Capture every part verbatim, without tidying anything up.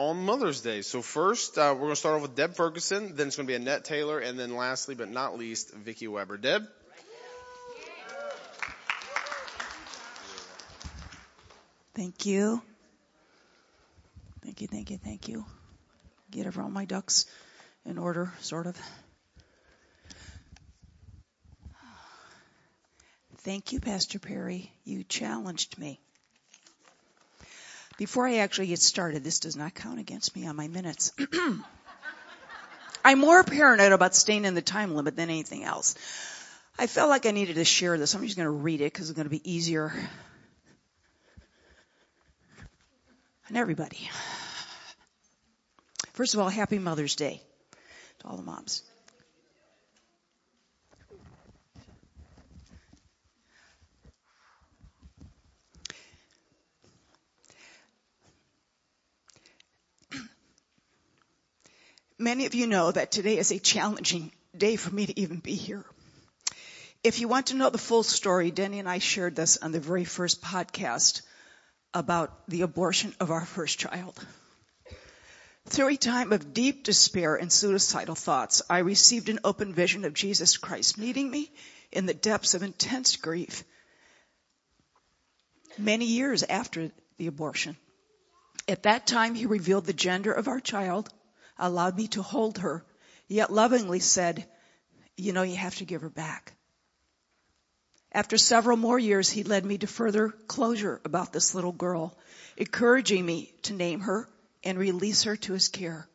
on Mother's Day. So first, uh, we're going to start off with Deb Ferguson, then it's going to be Annette Taylor, and then lastly but not least, Vicki Weber. Deb? Thank you. Thank you, thank you, thank you. Get all my ducks in order, sort of. Thank you, Pastor Perry. You challenged me. Before I actually get started, this does not count against me on my minutes. I'm more paranoid about staying in the time limit than anything else. I felt like I needed to share this. I'm just going to read it because it's going to be easier on everybody. First of all, happy Mother's Day to all the moms. Many of you know that today is a challenging day for me to even be here. If you want to know the full story, Denny and I shared this on the very first podcast about the abortion of our first child. Through a time of deep despair and suicidal thoughts, I received an open vision of Jesus Christ meeting me in the depths of intense grief many years after the abortion. At that time, he revealed the gender of our child, allowed me to hold her, yet lovingly said, you know, you have to give her back. After several more years, he led me to further closure about this little girl, encouraging me to name her and release her to his care.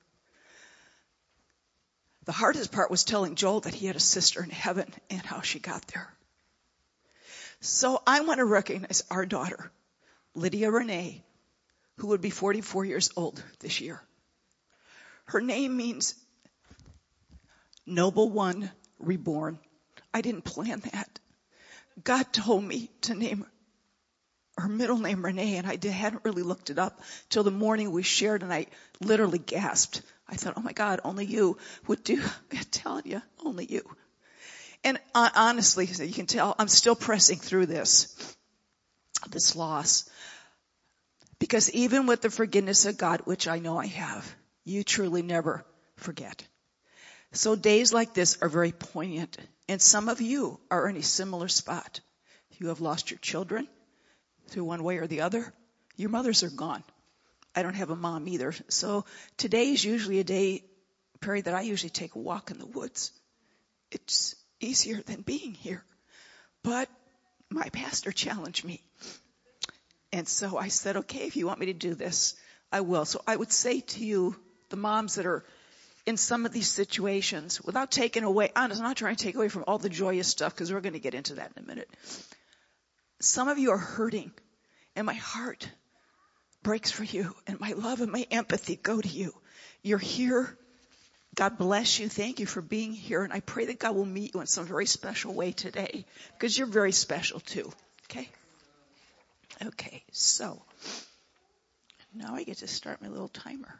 The hardest part was telling Joel that he had a sister in heaven and how she got there. So I want to recognize our daughter, Lydia Renee, who would be forty-four years old this year. Her name means noble one reborn. I didn't plan that. God told me to name her middle name Renee, and I hadn't really looked it up till the morning we shared, and I literally gasped. I thought, oh my God, only you would do, I'm telling you, only you. And uh, honestly, as you can tell, I'm still pressing through this, this loss. Because even with the forgiveness of God, which I know I have, you truly never forget. So days like this are very poignant. And some of you are in a similar spot. You have lost your children through one way or the other. Your mothers are gone. I don't have a mom either. So today is usually a day, Perry, that I usually take a walk in the woods. It's easier than being here. But my pastor challenged me. And so I said, okay, if you want me to do this, I will. So I would say to you, the moms that are in some of these situations, without taking away, I'm not trying to take away from all the joyous stuff, because we're going to get into that in a minute. Some of you are hurting, and my heart breaks for you, and my love and my empathy go to you. You're here. God bless you. Thank you for being here, and I pray that God will meet you in some very special way today, because you're very special too. Okay? Okay, so now I get to start my little timer.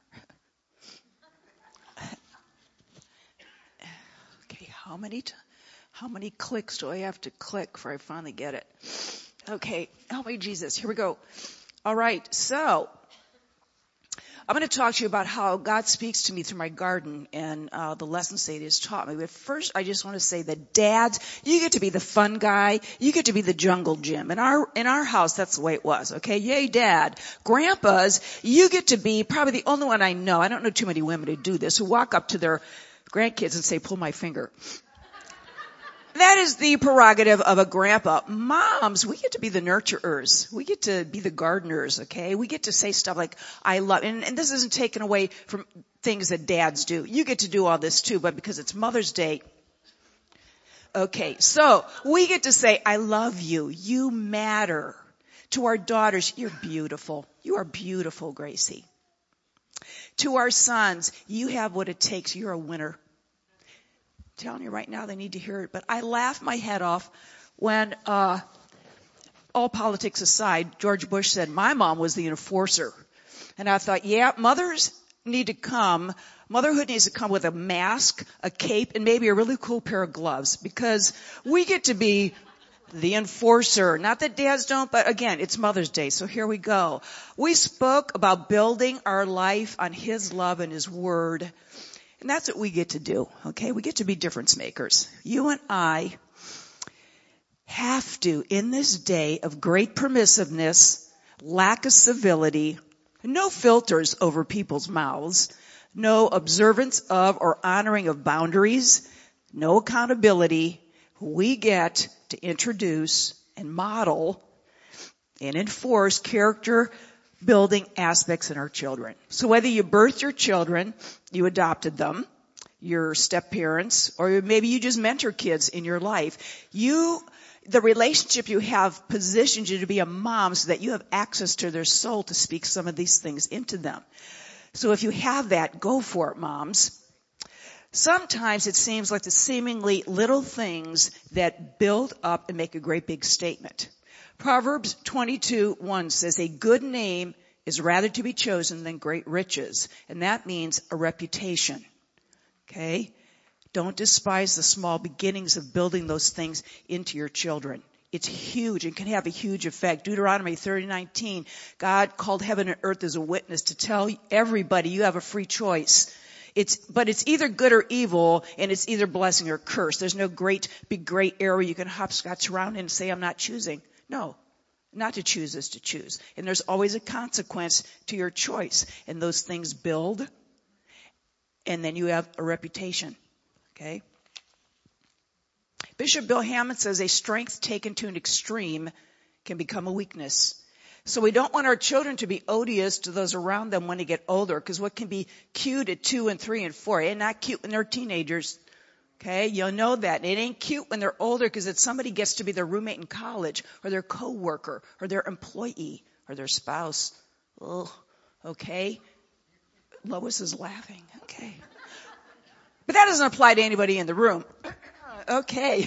Okay, how many t- how many clicks do I have to click before I finally get it? Okay, help me, Jesus. Here we go. All right, so I'm going to talk to you about how God speaks to me through my garden and uh, the lessons that He has taught me. But first, I just want to say that dads, you get to be the fun guy. You get to be the jungle gym. In our in our house, that's the way it was. Okay, yay, Dad. Grandpas, you get to be probably the only one I know. I don't know too many women who do this, who walk up to their grandkids and say, "Pull my finger." That is the prerogative of a grandpa. Moms, we get to be the nurturers. We get to be the gardeners, okay? We get to say stuff like, I love, and, and this isn't taken away from things that dads do. You get to do all this too, but because it's Mother's Day. Okay, so we get to say, I love you. You matter. To our daughters, you're beautiful. You are beautiful, Gracie. To our sons, you have what it takes. You're a winner. Telling you right now, they need to hear it. But I laughed my head off when, uh, all politics aside, George Bush said, my mom was the enforcer. And I thought, yeah, mothers need to come, motherhood needs to come with a mask, a cape, and maybe a really cool pair of gloves, because we get to be the enforcer. Not that dads don't, but again, it's Mother's Day, so here we go. We spoke about building our life on His love and His Word. And that's what we get to do, okay? We get to be difference makers. You and I have to, in this day of great permissiveness, lack of civility, no filters over people's mouths, no observance of or honoring of boundaries, no accountability, we get to introduce and model and enforce character building aspects in our children. So whether you birthed your children, you adopted them, your step parents, or maybe you just mentor kids in your life, you, the relationship you have positions you to be a mom so that you have access to their soul to speak some of these things into them. So if you have that, go for it, moms. Sometimes it seems like the seemingly little things that build up and make a great big statement. Proverbs twenty-two one says, a good name is rather to be chosen than great riches. And that means a reputation. Okay? Don't despise the small beginnings of building those things into your children. It's huge and can have a huge effect. Deuteronomy thirty nineteen, God called heaven and earth as a witness to tell everybody you have a free choice. It's, but it's either good or evil, and it's either blessing or curse. There's no great, big gray area you can hopscotch around and say, I'm not choosing. No. Not to choose is to choose. And there's always a consequence to your choice. And those things build, and then you have a reputation. Okay? Bishop Bill Hammond says a strength taken to an extreme can become a weakness. So we don't want our children to be odious to those around them when they get older, because what can be cute at two and three and four, it's not cute when they're teenagers. Okay, you'll know that. It ain't cute when they're older because it's somebody gets to be their roommate in college, or their coworker, or their employee, or their spouse. Oh, okay. Lois is laughing. Okay. But that doesn't apply to anybody in the room. Okay.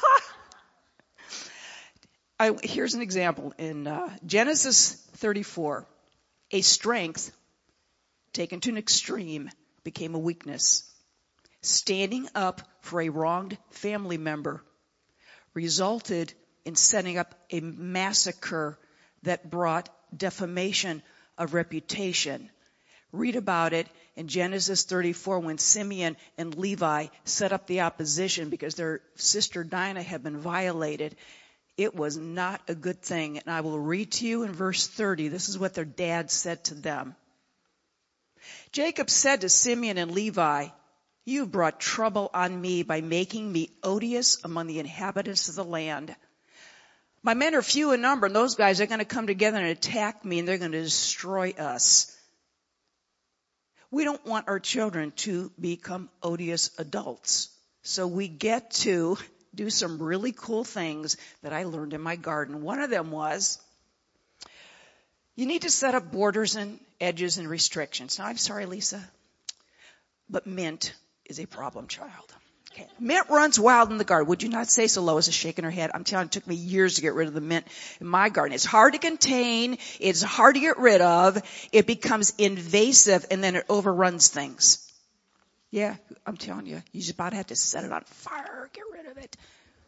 I, here's an example in uh, Genesis thirty-four. A strength taken to an extreme became a weakness. Standing up for a wronged family member resulted in setting up a massacre that brought defamation of reputation. Read about it in Genesis thirty-four when Simeon and Levi set up the opposition because their sister Dinah had been violated. It was not a good thing. And I will read to you in verse thirty. This is what their dad said to them. Jacob said to Simeon and Levi, you brought trouble on me by making me odious among the inhabitants of the land. My men are few in number, and those guys are going to come together and attack me, and they're going to destroy us. We don't want our children to become odious adults. So we get to do some really cool things that I learned in my garden. One of them was, you need to set up borders and edges and restrictions. Now, I'm sorry, Lisa, but Mint is a problem child. Okay. Mint runs wild in the garden. Would you not say so? Lois is shaking her head. I'm telling you, it took me years to get rid of the mint in my garden. It's hard to contain. It's hard to get rid of. It becomes invasive, and then it overruns things. Yeah, I'm telling you, you just about have to set it on fire, get rid of it.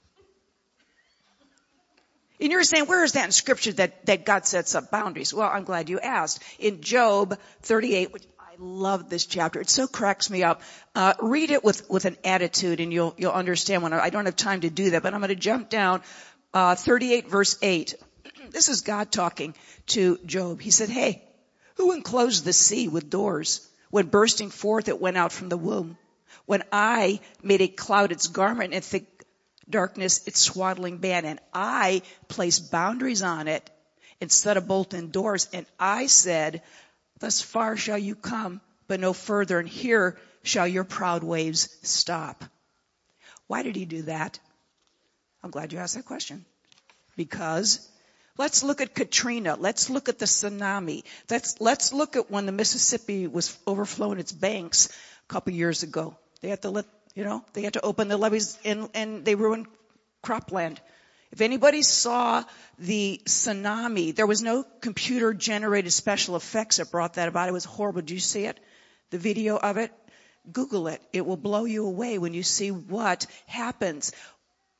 And you're saying, where is that in Scripture that, that God sets up boundaries? Well, I'm glad you asked. In Job thirty-eight, which I love this chapter. It so cracks me up. Uh, read it with, with an attitude, and you'll, you'll understand when I, I don't have time to do that, but I'm going to jump down, uh, thirty-eight verse eight. This is God talking to Job. He said, hey, who enclosed the sea with doors? When bursting forth, it went out from the womb. When I made a cloud its garment and thick darkness its swaddling band, and I placed boundaries on it and set a bolt in doors, and I said, thus far shall you come, but no further, and here shall your proud waves stop. Why did he do that? I'm glad you asked that question. Because let's look at Katrina. Let's look at the tsunami. Let's, let's look at when the Mississippi was overflowing its banks a couple years ago. They had to let, you know, they had to open the levees and, and they ruined cropland. If anybody saw the tsunami, there was no computer-generated special effects that brought that about. It was horrible. Did you see it? The video of it? Google it. It will blow you away when you see what happens.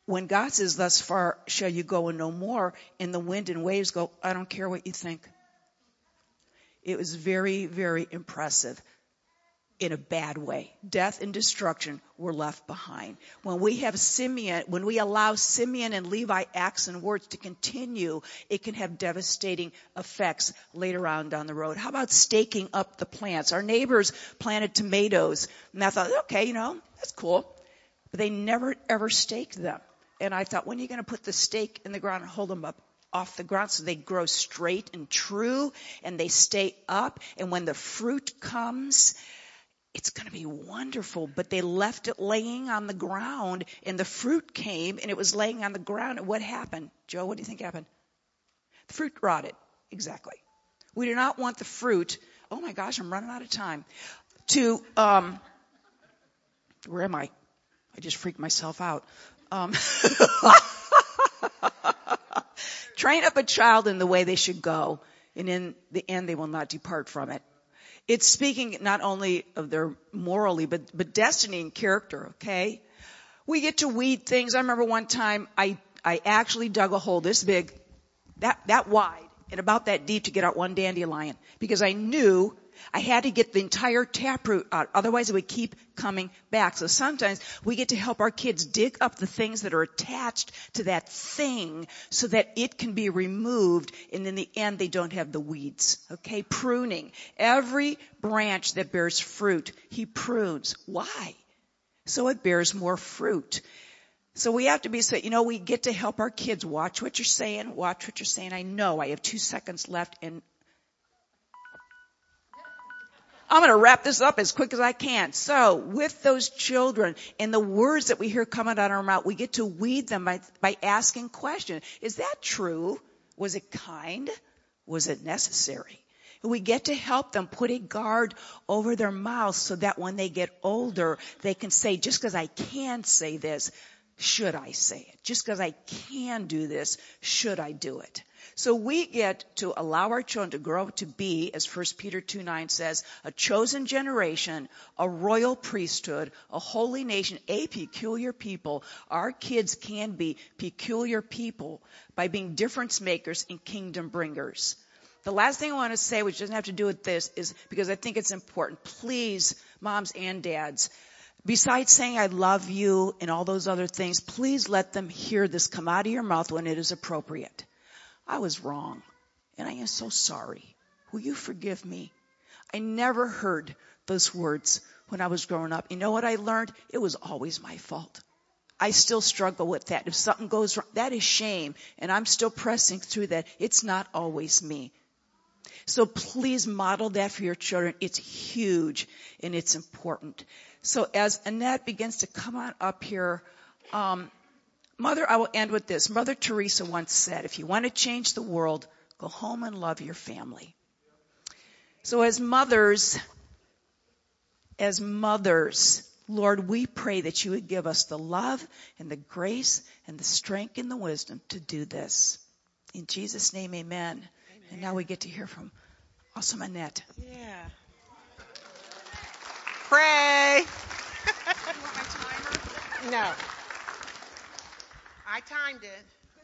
when God says, thus far shall you go and no more, and the wind and waves go, I don't care what you think. It was very, very impressive in a bad way. Death and destruction were left behind. When we have Simeon, when we allow Simeon and Levi acts and words to continue, it can have devastating effects later on down the road. How about staking up the plants? Our neighbors planted tomatoes, and I thought, okay, you know, that's cool. But they never, ever staked them. And I thought, when are you going to put the stake in the ground and hold them up off the ground so they grow straight and true and they stay up? And when the fruit comes, it's going to be wonderful. But they left it laying on the ground, and the fruit came, and it was laying on the ground. And what happened? Joe, what do you think happened? The fruit rotted. Exactly. We do not want the fruit. Oh, my gosh, I'm running out of time. To, um, where am I? I just freaked myself out. Um, train up a child in the way they should go, and in the end they will not depart from it. It's speaking not only of their morally, but, but destiny and character, okay? We get to weed things. I remember one time I, I actually dug a hole this big, that, that wide, and about that deep to get out one dandelion, because I knew I had to get the entire taproot out. Otherwise it would keep coming back. So sometimes we get to help our kids dig up the things that are attached to that thing so that it can be removed, and in the end they don't have the weeds. Okay? Pruning. Every branch that bears fruit, he prunes. Why? So it bears more fruit. So we have to be, so, you know, we get to help our kids. Watch what you're saying. Watch what you're saying. I know I have two seconds left, and I'm going to wrap this up as quick as I can. So with those children and the words that we hear coming out of our mouth, we get to weed them by, by asking questions. Is that true? Was it kind? Was it necessary? And we get to help them put a guard over their mouths so that when they get older, they can say, just because I can say this, should I say it? Just because I can do this, should I do it? So we get to allow our children to grow up to be, as First Peter two nine says, a chosen generation, a royal priesthood, a holy nation, a peculiar people. Our kids can be peculiar people by being difference makers and kingdom bringers. The last thing I want to say, which doesn't have to do with this, is because I think it's important. Please, moms and dads, besides saying I love you and all those other things, please let them hear this come out of your mouth when it is appropriate. I was wrong, and I am so sorry. Will you forgive me? I never heard those words when I was growing up. You know what I learned? It was always my fault. I still struggle with that. If something goes wrong, that is shame, and I'm still pressing through that. It's not always me. So please model that for your children. It's huge, and it's important. So as Annette begins to come on up here, um, Mother, I will end with this. Mother Teresa once said, if you want to change the world, go home and love your family. So as mothers, as mothers, Lord, we pray that you would give us the love and the grace and the strength and the wisdom to do this. In Jesus' name, amen. Amen. And now we get to hear from awesome Annette. Yeah. Pray. You want my timer? No. I timed it.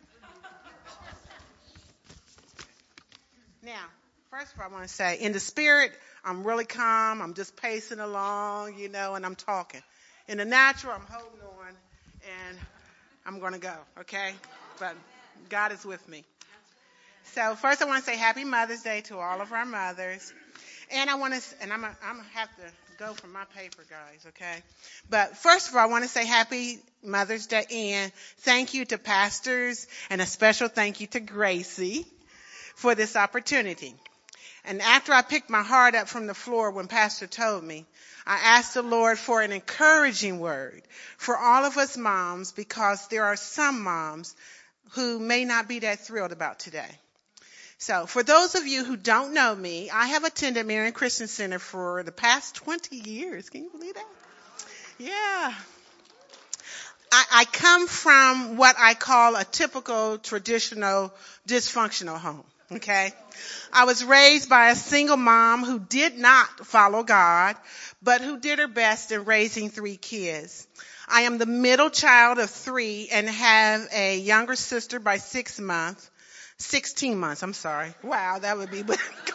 Now, first of all, I want to say, in the spirit, I'm really calm. I'm just pacing along, you know, and I'm talking. In the natural, I'm holding on, and I'm going to go, okay? But God is with me. So first, I want to say Happy Mother's Day to all of our mothers. And I want to, and I'm, I'm going to have to go from my paper, guys, okay? But first of all, I want to say Happy Mother's Day, and thank you to pastors, and a special thank you to Gracie for this opportunity. And after I picked my heart up from the floor when Pastor told me, I asked the Lord for an encouraging word for all of us moms, because there are some moms who may not be that thrilled about today. So for those of you who don't know me, I have attended Marian Christian Center for the past twenty years. Can you believe that? Yeah. I, I come from what I call a typical traditional dysfunctional home. Okay. I was raised by a single mom who did not follow God, but who did her best in raising three kids. I am the middle child of three and have a younger sister by six months, sixteen months, I'm sorry. Wow, that would be,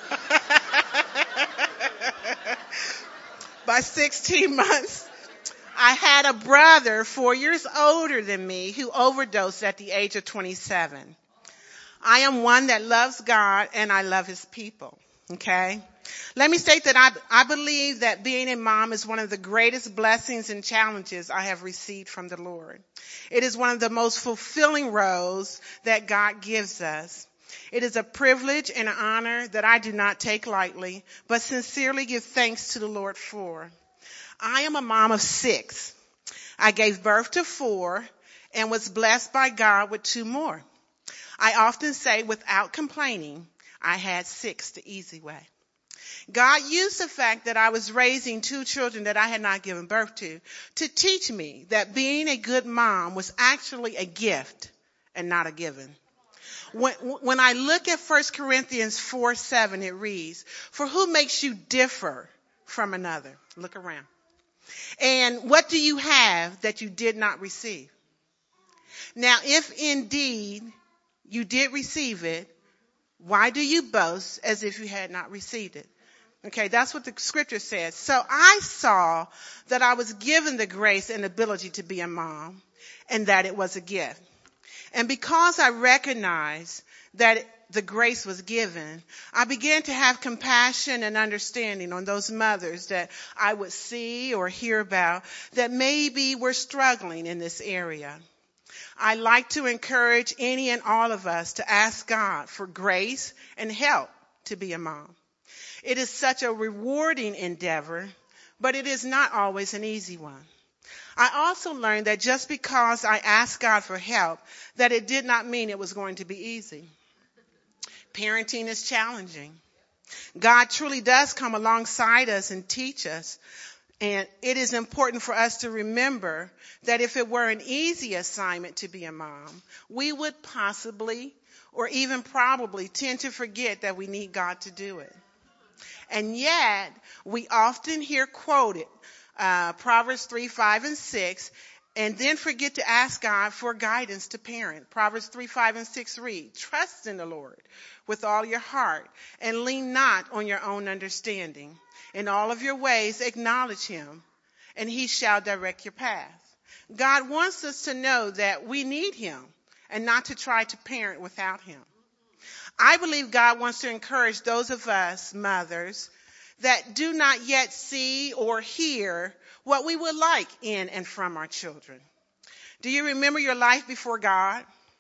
by sixteen months. I had a brother four years older than me who overdosed at the age of twenty-seven. I am one that loves God and I love his people. Okay. Let me state that I, I believe that being a mom is one of the greatest blessings and challenges I have received from the Lord. It is one of the most fulfilling roles that God gives us. It is a privilege and an honor that I do not take lightly, but sincerely give thanks to the Lord for. I am a mom of six. I gave birth to four and was blessed by God with two more. I often say without complaining, I had six the easy way. God used the fact that I was raising two children that I had not given birth to to teach me that being a good mom was actually a gift and not a given. When, when I look at First Corinthians four seven, it reads, "For who makes you differ from another?" Look around. "And what do you have that you did not receive? Now, if indeed you did receive it, why do you boast as if you had not received it?" Okay, that's what the scripture says. So I saw that I was given the grace and ability to be a mom and that it was a gift. And because I recognized that the grace was given, I began to have compassion and understanding on those mothers that I would see or hear about that maybe were struggling in this area. I like to encourage any and all of us to ask God for grace and help to be a mom. It is such a rewarding endeavor, but it is not always an easy one. I also learned that just because I asked God for help, that it did not mean it was going to be easy. Parenting is challenging. God truly does come alongside us and teach us. And it is important for us to remember that if it were an easy assignment to be a mom, we would possibly or even probably tend to forget that we need God to do it. And yet, we often hear quoted uh, Proverbs three, five, and six, and then forget to ask God for guidance to parent. Proverbs three, five, and six read, "Trust in the Lord with all your heart and lean not on your own understanding. In all of your ways, acknowledge him, and he shall direct your path." God wants us to know that we need him and not to try to parent without him. I believe God wants to encourage those of us, mothers, that do not yet see or hear what we would like in and from our children. Do you remember your life before God?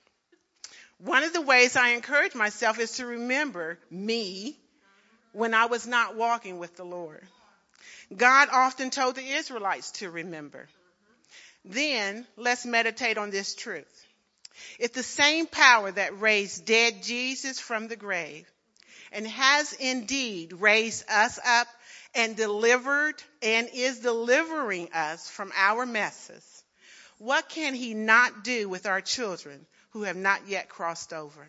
One of the ways I encourage myself is to remember me when I was not walking with the Lord. God often told the Israelites to remember. Then let's meditate on this truth. If the same power that raised dead Jesus from the grave and has indeed raised us up and delivered and is delivering us from our messes, what can he not do with our children who have not yet crossed over?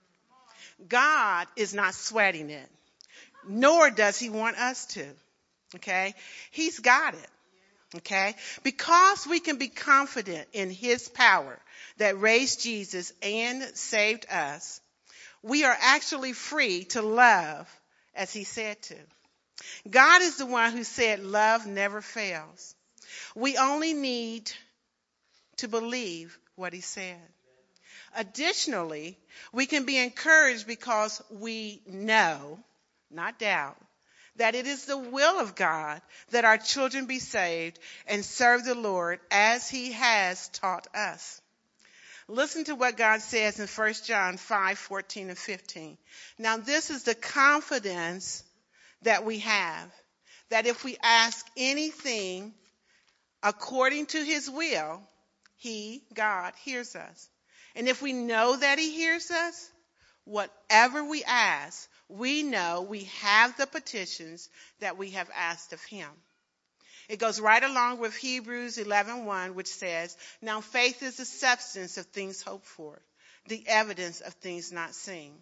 God is not sweating it, nor does he want us to. Okay? He's got it. Okay? Because we can be confident in his power that raised Jesus and saved us, we are actually free to love as he said to. God is the one who said love never fails. We only need to believe what he said. Additionally, we can be encouraged because we know, not doubt, that it is the will of God that our children be saved and serve the Lord as he has taught us. Listen to what God says in First John five, fourteen and fifteen. Now this is the confidence that we have, that if we ask anything according to his will, he, God, hears us. And if we know that he hears us, whatever we ask, we know we have the petitions that we have asked of him. It goes right along with Hebrews eleven one, which says, "Now faith is the substance of things hoped for, the evidence of things not seen."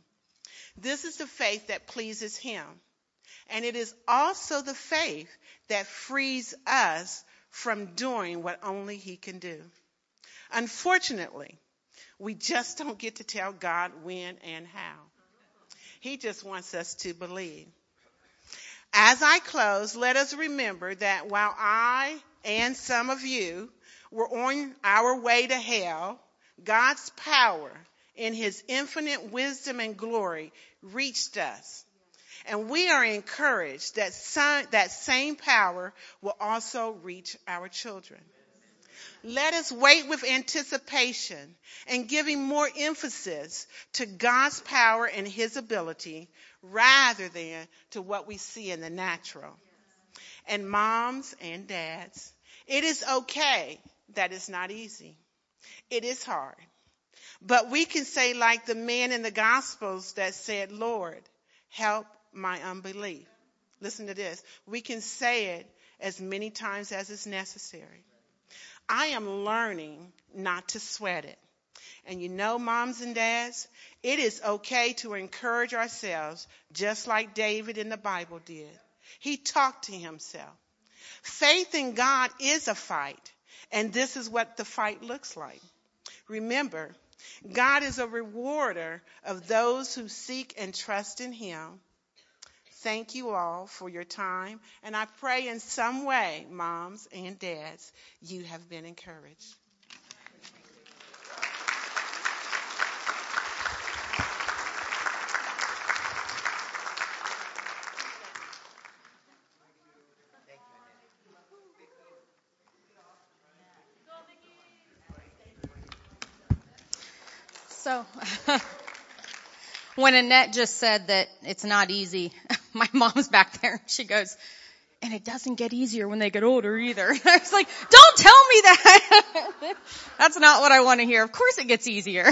This is the faith that pleases him. And it is also the faith that frees us from doing what only he can do. Unfortunately, we just don't get to tell God when and how. He just wants us to believe. As I close, let us remember that while I and some of you were on our way to hell, God's power in his infinite wisdom and glory reached us. And we are encouraged that some, that same power will also reach our children. Let us wait with anticipation and giving more emphasis to God's power and his ability rather than to what we see in the natural. And moms and dads, it is okay that it's not easy. It is hard. But we can say like the man in the Gospels that said, Lord, help my unbelief. Listen to this. We can say it as many times as is necessary. I am learning not to sweat it. And you know, moms and dads, it is okay to encourage ourselves just like David in the Bible did. He talked to himself. Faith in God is a fight, and this is what the fight looks like. Remember, God is a rewarder of those who seek and trust in him. Thank you all for your time, and I pray in some way, moms and dads, you have been encouraged. So, when Annette just said that it's not easy, my mom's back there. She goes, and it doesn't get easier when they get older either. I was like, don't tell me that. That's not what I want to hear. Of course it gets easier.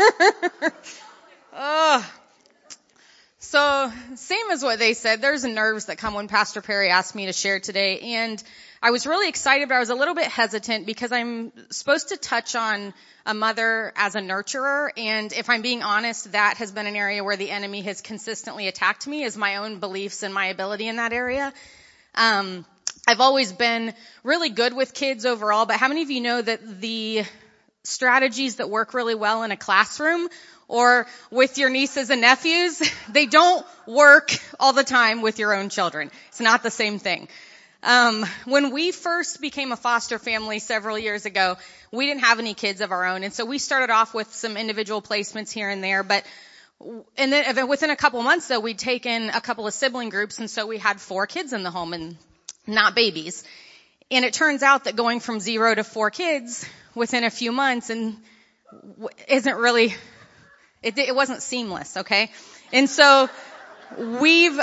oh. So, same as what they said, there's nerves that come when Pastor Perry asked me to share today. And I was really excited, but I was a little bit hesitant because I'm supposed to touch on a mother as a nurturer. And if I'm being honest, that has been an area where the enemy has consistently attacked me, is my own beliefs and my ability in that area. Um, I've always been really good with kids overall, but how many of you know that the strategies that work really well in a classroom or with your nieces and nephews, they don't work all the time with your own children? It's not the same thing. Um, when we first became a foster family several years ago, we didn't have any kids of our own. And so we started off with some individual placements here and there, but and then within a couple months though, we'd taken a couple of sibling groups. And so we had four kids in the home and not babies. And it turns out that going from zero to four kids within a few months and isn't really, it, it wasn't seamless. Okay. And so we've,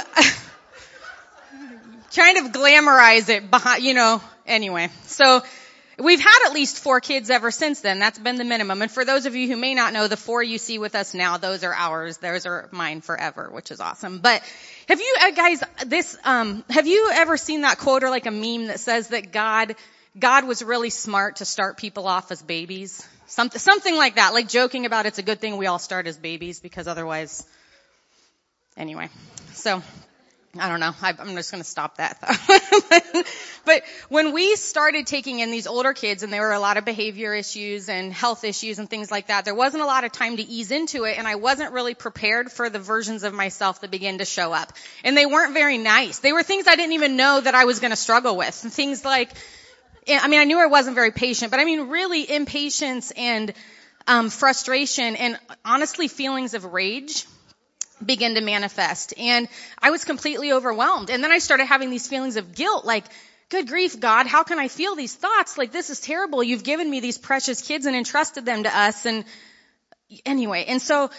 kind of glamorize it behind, you know, anyway. So we've had at least four kids ever since then. That's been the minimum. And for those of you who may not know, the four you see with us now, those are ours. Those are mine forever, which is awesome. But have you uh, guys, this, um, have you ever seen that quote or like a meme that says that God, God was really smart to start people off as babies? Something, something like that, like joking about it's a good thing we all start as babies because otherwise, anyway, so. I don't know. I, I'm just going to stop that though. But when we started taking in these older kids and there were a lot of behavior issues and health issues and things like that, there wasn't a lot of time to ease into it, and I wasn't really prepared for the versions of myself that began to show up. And they weren't very nice. They were things I didn't even know that I was going to struggle with. And things like, I mean, I knew I wasn't very patient, but I mean really impatience and um frustration and honestly feelings of rage begin to manifest. And I was completely overwhelmed. And then I started having these feelings of guilt, like, good grief, God, how can I feel these thoughts? Like, this is terrible. You've given me these precious kids and entrusted them to us. And anyway, and so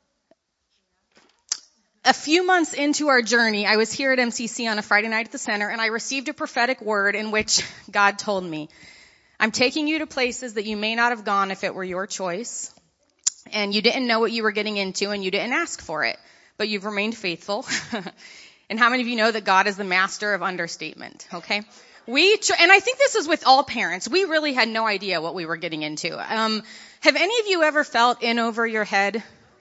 a few months into our journey, I was here at M C C on a Friday night at the center, and I received a prophetic word in which God told me, I'm taking you to places that you may not have gone if it were your choice. And you didn't know what you were getting into, and you didn't ask for it. But you've remained faithful. And how many of you know that God is the master of understatement? Okay. We, tr- and I think this is with all parents. We really had no idea what we were getting into. Um, have any of you ever felt in over your head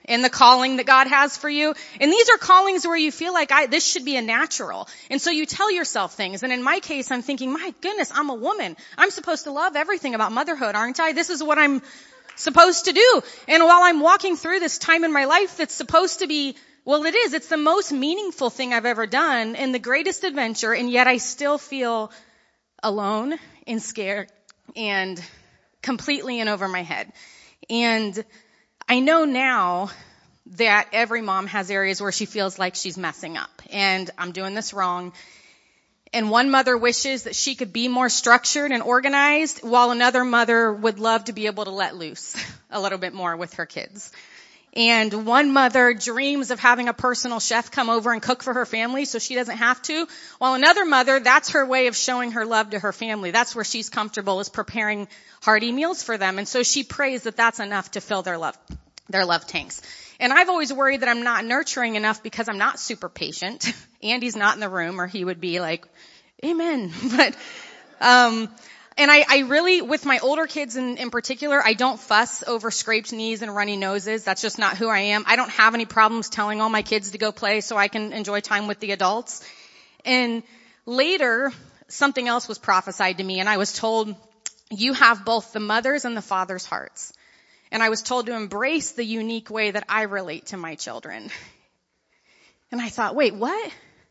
and the calling that God has for you. And these are callings where you feel like I, this should be a natural. And so you tell yourself things. And in my case, I'm thinking, my goodness, I'm a woman. I'm supposed to love everything about motherhood, aren't I? This is what I'm supposed to do. And while I'm walking through this time in my life that's supposed to be, well, it is, it's the most meaningful thing I've ever done and the greatest adventure. And yet I still feel alone and scared and completely in over my head. And I know now that every mom has areas where she feels like she's messing up and I'm doing this wrong. And one mother wishes that she could be more structured and organized, while another mother would love to be able to let loose a little bit more with her kids. And one mother dreams of having a personal chef come over and cook for her family so she doesn't have to. While another mother, that's her way of showing her love to her family. That's where she's comfortable, is preparing hearty meals for them. And so she prays that that's enough to fill their love, their love tanks. And I've always worried that I'm not nurturing enough because I'm not super patient. Andy's not in the room or he would be like, amen. But, um, And I, I really, with my older kids in, in particular, I don't fuss over scraped knees and runny noses. That's just not who I am. I don't have any problems telling all my kids to go play so I can enjoy time with the adults. And later, something else was prophesied to me, and I was told, you have both the mother's and the father's hearts. And I was told to embrace the unique way that I relate to my children. And I thought, wait, what?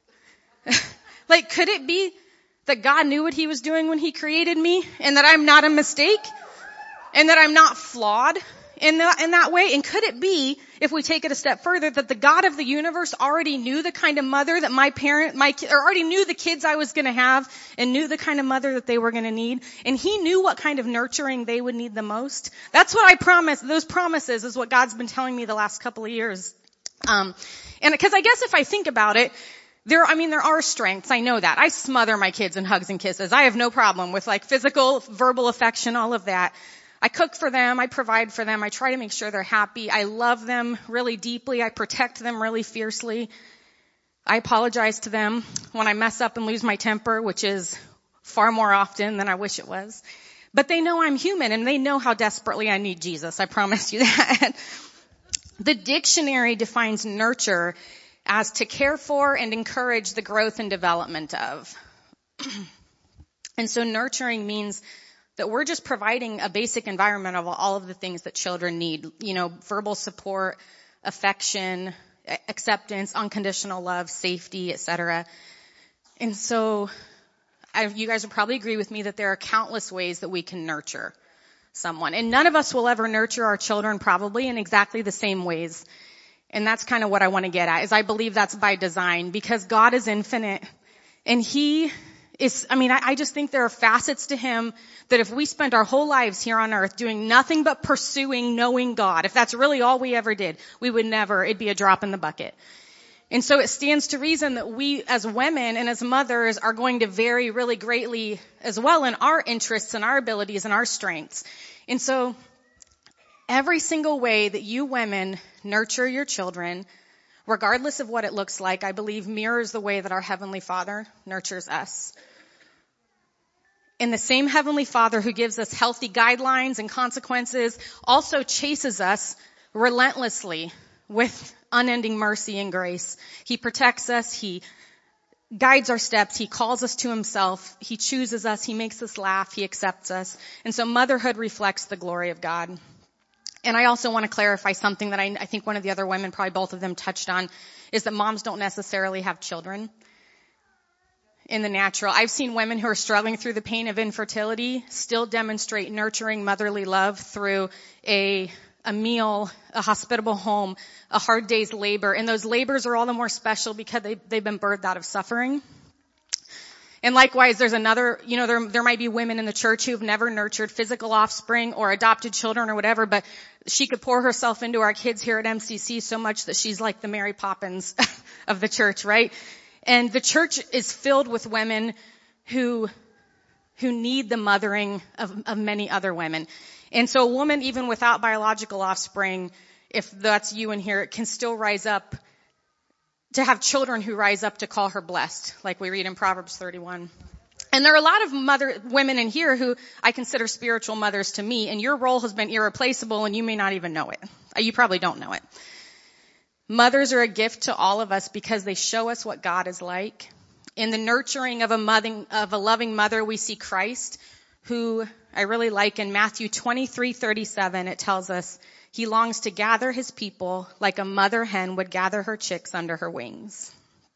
Like, could it be that God knew what he was doing when he created me, and that I'm not a mistake, and that I'm not flawed in that, in that way? And could it be, if we take it a step further, that the God of the universe already knew the kind of mother that my parent, my, or already knew the kids I was going to have, and knew the kind of mother that they were going to need, and he knew what kind of nurturing they would need the most? That's what I promised. Those promises is what God's been telling me the last couple of years. Um, and because I guess if I think about it, There, I mean, there are strengths. I know that. I smother my kids in hugs and kisses. I have no problem with like physical, verbal affection, all of that. I cook for them. I provide for them. I try to make sure they're happy. I love them really deeply. I protect them really fiercely. I apologize to them when I mess up and lose my temper, which is far more often than I wish it was. But they know I'm human, and they know how desperately I need Jesus. I promise you that. The dictionary defines nurture as to care for and encourage the growth and development of. And so nurturing means that we're just providing a basic environment of all of the things that children need. You know, verbal support, affection, acceptance, unconditional love, safety, et cetera. And so I, you guys will probably agree with me that there are countless ways that we can nurture someone. And none of us will ever nurture our children probably in exactly the same ways. And that's kind of what I want to get at, is I believe that's by design, because God is infinite. And he is, I mean, I, I just think there are facets to him that if we spent our whole lives here on earth doing nothing but pursuing knowing God, if that's really all we ever did, we would never, it'd be a drop in the bucket. And so it stands to reason that we as women and as mothers are going to vary really greatly as well in our interests and our abilities and our strengths. And so every single way that you women nurture your children, regardless of what it looks like, I believe mirrors the way that our Heavenly Father nurtures us. And the same Heavenly Father who gives us healthy guidelines and consequences also chases us relentlessly with unending mercy and grace. He protects us. He guides our steps. He calls us to himself. He chooses us. He makes us laugh. He accepts us. And so motherhood reflects the glory of God. And I also want to clarify something that I, I think one of the other women, probably both of them, touched on, is that moms don't necessarily have children in the natural. I've seen women who are struggling through the pain of infertility still demonstrate nurturing motherly love through a a meal, a hospitable home, a hard day's labor. And those labors are all the more special because they, they've been birthed out of suffering. And likewise, there's another, you know, there, there might be women in the church who've never nurtured physical offspring or adopted children or whatever, but she could pour herself into our kids here at M C C so much that she's like the Mary Poppins of the church, right? And the church is filled with women who, who need the mothering of, of many other women. And so a woman, even without biological offspring, if that's you in here, can still rise up to have children who rise up to call her blessed, like we read in Proverbs thirty-one. And there are a lot of mother women in here who I consider spiritual mothers to me, and your role has been irreplaceable, and you may not even know it. You probably don't know it. Mothers are a gift to all of us because they show us what God is like. In the nurturing of a mother, of a loving mother, we see Christ, who I really like in Matthew twenty-three thirty-seven. It tells us he longs to gather his people like a mother hen would gather her chicks under her wings.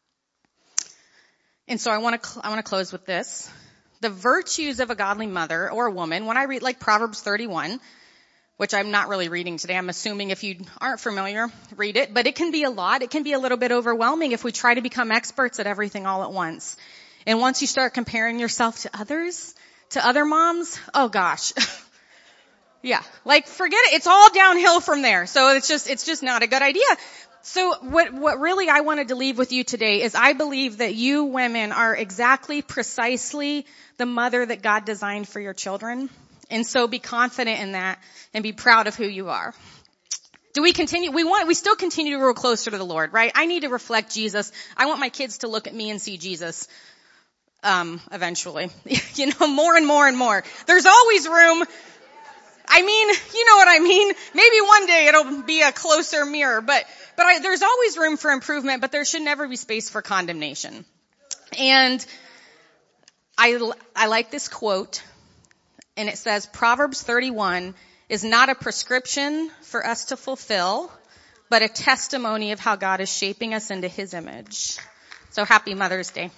And so I want to, I want to close with this. The virtues of a godly mother or a woman, when I read like Proverbs thirty-one, which I'm not really reading today. I'm assuming if you aren't familiar, read it. But it can be a lot. It can be a little bit overwhelming if we try to become experts at everything all at once. And once you start comparing yourself to others, to other moms, oh gosh. Yeah, like forget it. It's all downhill from there. So it's just, it's just not a good idea. So what, what really I wanted to leave with you today is I believe that you women are exactly, precisely the mother that God designed for your children. And so be confident in that and be proud of who you are. Do we continue? We want, we still continue to grow closer to the Lord, right? I need to reflect Jesus. I want my kids to look at me and see Jesus, um, eventually. You know, more and more and more. There's always room. I mean, you know what I mean? Maybe one day it'll be a closer mirror, but, but I, there's always room for improvement, but there should never be space for condemnation. And I, I like this quote. And it says, Proverbs thirty-one is not a prescription for us to fulfill, but a testimony of how God is shaping us into his image. So happy Mother's Day.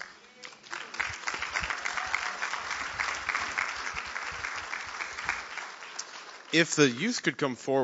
If the youth could come forward.